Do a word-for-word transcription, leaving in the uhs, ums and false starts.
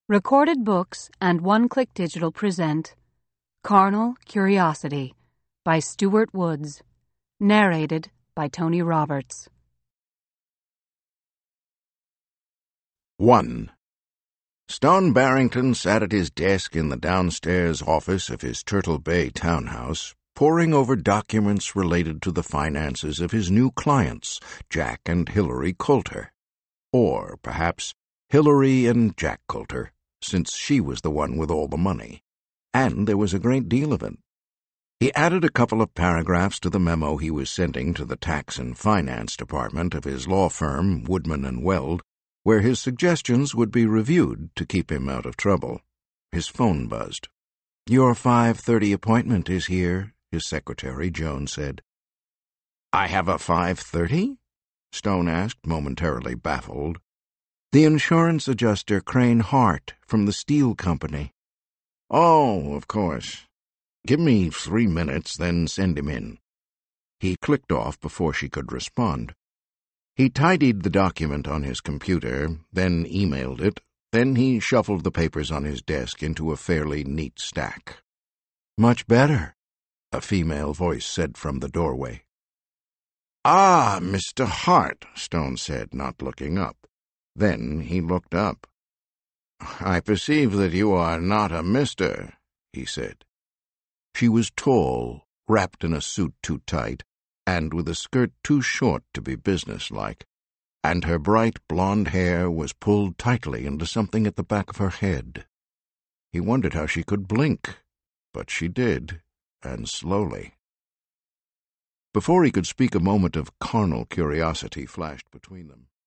Recorded Books and One Click Digital present Carnal Curiosity by Stuart Woods. Narrated by Tony Roberts. one. Stone Barrington sat at his desk in the downstairs office of his Turtle Bay townhouse, poring over documents related to the finances of his new clients, Jack and Hilary Coulter. Or, perhaps, Hilary and Jack Coulter, since she was the one with all the money. And there was a great deal of it. He added a couple of paragraphs to the memo he was sending to the tax and finance department of his law firm, Woodman and Weld, where his suggestions would be reviewed to keep him out of trouble. His phone buzzed. "Your five thirty appointment is here," his secretary, Joan, said. "I have a five thirty?" Stone asked, momentarily baffled. "The insurance adjuster, Crane Hart, from the steel company." "Oh, of course. Give me three minutes, then send him in." He clicked off before she could respond. He tidied the document on his computer, then emailed it, then he shuffled the papers on his desk into a fairly neat stack. "Much better," a female voice said from the doorway. "Ah, Mister Hart," Stone said, not looking up. Then he looked up. "I perceive that you are not a mister," he said. She was tall, wrapped in a suit too tight, and with a skirt too short to be businesslike, and her bright blonde hair was pulled tightly into something at the back of her head. He wondered how she could blink, but she did, and slowly. Before he could speak, a moment of carnal curiosity flashed between them.